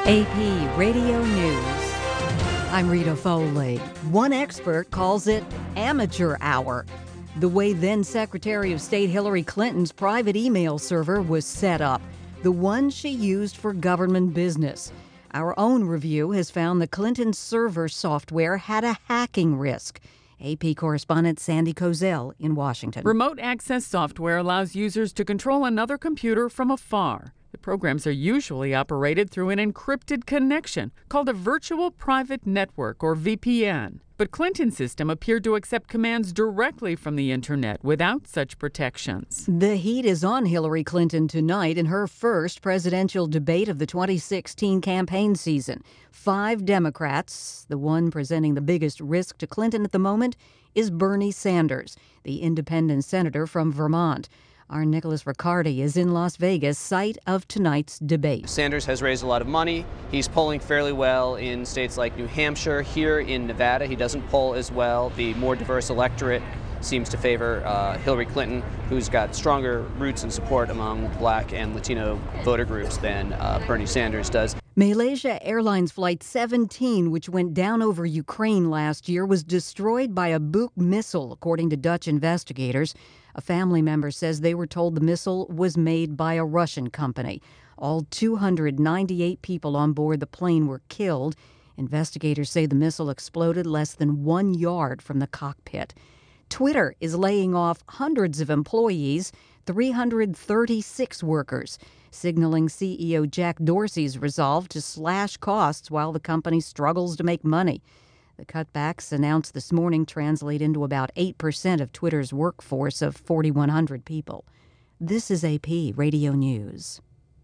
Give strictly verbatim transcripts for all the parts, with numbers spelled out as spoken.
A P Radio News. I'm Rita Foley. One expert calls it amateur hour. The way then Secretary of State Hillary Clinton's private email server was set up, the one she used for government business. Our own review has found the Clinton server software had a hacking risk. A P correspondent Sandy Kozel in Washington. Remote access software allows users to control another computer from afar. The programs are usually operated through an encrypted connection called a virtual private network, or V P N. But Clinton's system appeared to accept commands directly from the internet without such protections. The heat is on Hillary Clinton tonight in her first presidential debate of the twenty sixteen campaign season. Five Democrats, the one presenting the biggest risk to Clinton at the moment, is Bernie Sanders, the independent senator from Vermont. Our Nicholas Riccardi is in Las Vegas, site of tonight's debate. Sanders has raised a lot of money. He's polling fairly well in states like New Hampshire. Here in Nevada, he doesn't poll as well. The more diverse electorate seems to favor uh, Hillary Clinton, who's got stronger roots and support among black and Latino voter groups than uh, Bernie Sanders does. Malaysia Airlines Flight seventeen, which went down over Ukraine last year, was destroyed by a Buk missile, according to Dutch investigators. A family member says they were told the missile was made by a Russian company. All two hundred ninety-eight people on board the plane were killed. Investigators say the missile exploded less than one yard from the cockpit. Twitter is laying off hundreds of employees, three hundred thirty-six workers, signaling C E O Jack Dorsey's resolve to slash costs while the company struggles to make money. The cutbacks announced this morning translate into about eight percent of Twitter's workforce of four thousand one hundred people. This is A P Radio News.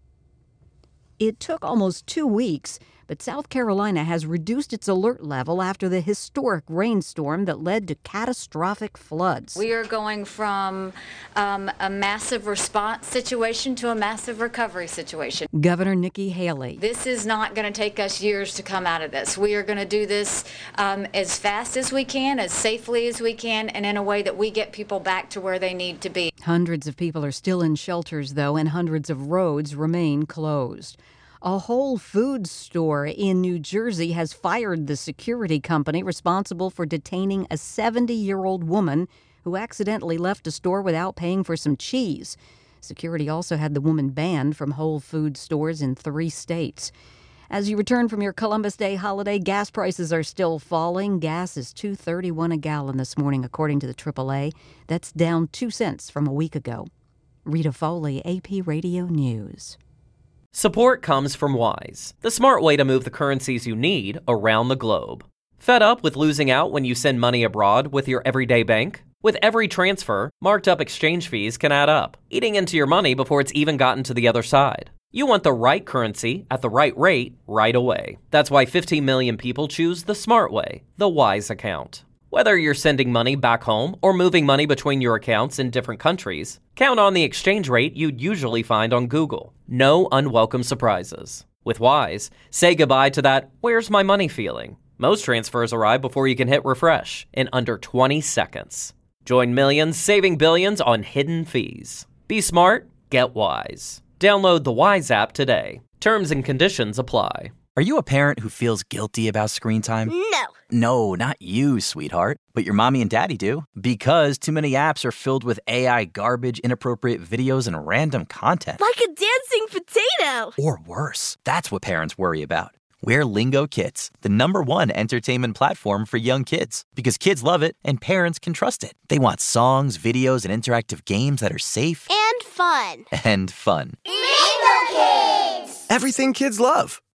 It took almost two weeks, but South Carolina has reduced its alert level after the historic rainstorm that led to catastrophic floods. We are going from um, a massive response situation to a massive recovery situation. Governor Nikki Haley. This is not going to take us years to come out of this. We are going to do this um, as fast as we can, as safely as we can, and in a way that we get people back to where they need to be. Hundreds of people are still in shelters, though, and hundreds of roads remain closed. A Whole Foods store in New Jersey has fired the security company responsible for detaining a seventy-year-old woman who accidentally left a store without paying for some cheese. Security also had the woman banned from Whole Foods stores in three states. As you return from your Columbus Day holiday, gas prices are still falling. Gas is two dollars and thirty-one cents a gallon this morning, according to the triple A. That's down two cents from a week ago. Rita Foley, A P Radio News. Support comes from Wise, the smart way to move the currencies you need around the globe. Fed up with losing out when you send money abroad with your everyday bank? With every transfer, marked up exchange fees can add up, eating into your money before it's even gotten to the other side. You want the right currency at the right rate right away. That's why fifteen million people choose the smart way, the Wise account. Whether you're sending money back home or moving money between your accounts in different countries, count on the exchange rate you'd usually find on Google. No unwelcome surprises. With Wise, say goodbye to that "where's my money" feeling. Most transfers arrive before you can hit refresh in under twenty seconds. Join millions saving billions on hidden fees. Be smart, get Wise. Download the Wise app today. Terms and conditions apply. Are you a parent who feels guilty about screen time? No. No, not you, sweetheart. But your mommy and daddy do. Because too many apps are filled with A I garbage, inappropriate videos, and random content. Like a dancing potato. Or worse. That's what parents worry about. We're Lingo Kids, the number one entertainment platform for young kids. Because kids love it and parents can trust it. They want songs, videos, and interactive games that are safe. And fun. And fun. Lingo Kids! Everything kids love.